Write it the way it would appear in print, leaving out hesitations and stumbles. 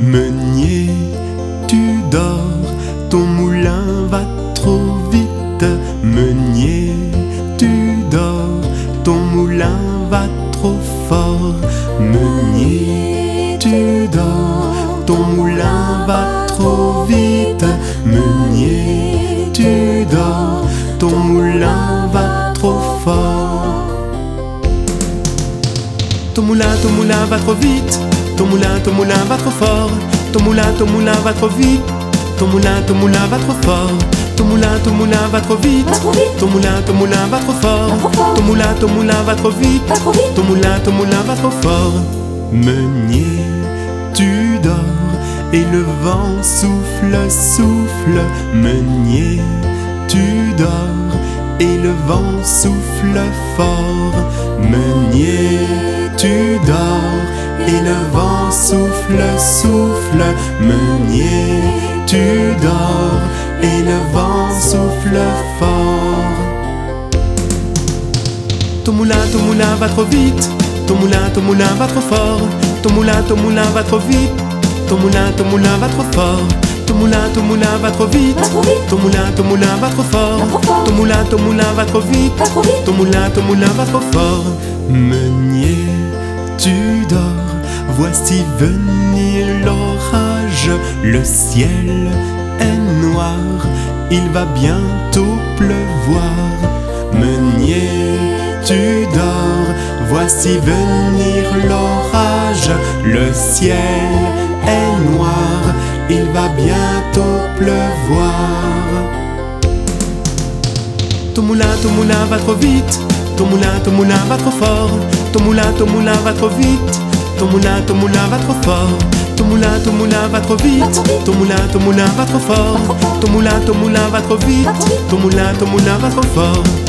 Meunier, tu dors, ton moulin va trop vite. Meunier, tu dors, ton moulin va trop fort. Meunier, tu dors, ton moulin va trop vite. Meunier, tu dors, ton moulin va trop fort. Ton moulin va trop vite. Ton moulin va trop fort. Ton moulin va trop vite. Ton moulin va trop fort. Ton moulin va trop vite. Ton moulin va trop fort. Ton moulin va trop vite. Ton moulin va trop fort. Meunier, tu dors et le vent souffle, souffle. Meunier, tu dors et le vent souffle fort. Meunier, tu dors et le vent souffle, souffle. Meunier, tu dors et le vent souffle fort. Ton moulin va trop vite. Ton moulin va trop fort. Ton moulin va trop vite. Ton moulin va trop fort. Ton moulin va trop vite. Ton moulin va trop fort. Ton moulin va trop vite. Ton moulin va trop fort. Meunier, tu dors, voici venir l'orage. Le ciel est noir, il va bientôt pleuvoir. Meunier, tu dors, voici venir l'orage. Le ciel est noir, il va bientôt pleuvoir. Ton moulin va trop vite. Ton moulin va trop fort. Ton moulin va trop vite. Ton moulin va trop fort. Ton moulin va trop vite. Ton moulin va trop fort. Ton moulin va trop vite. Ton moulin va trop fort.